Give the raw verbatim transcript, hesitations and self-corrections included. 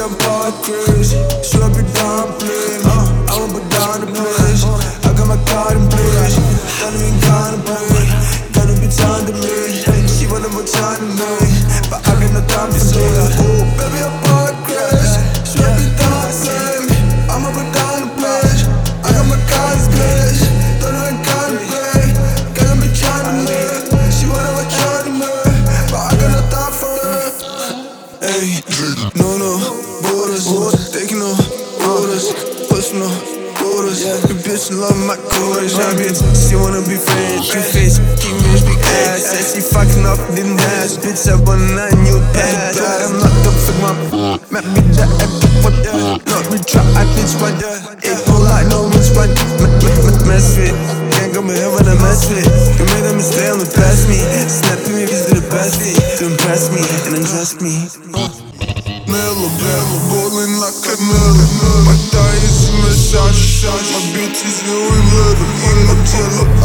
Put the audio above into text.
I'm part crazy. Should I be down, please? I won't put down the place. I got my card in place. Don't even contemplate. Gotta be time to me. She wanna put time to me, but I got no time for this. Ooh, baby, I'm part crazy. Should I be down, please? I'ma put down the place. I got my card in place. Don't even contemplate. Gotta be time to me. She wanna put time to me, but I got no time for it. Hey, no, no, borders, taking no orders, push no orders. The bitch love my chorus, champions. She wanna be friends, two face, keep me big ass. Said she fucking up, didn't dance. Bitch, I want a new pass. I'm not the fuck my map me that at the foot. Not me try, I bitch one. It go like no which one. Mess with, can't go me here when I mess with. You made a mistake on the past me. Snapping me, this is the best thing to impress me and undress me. Mellow, mellow, ballin' like a mellow. My thigh is in massage, my bitch is in little. In my tail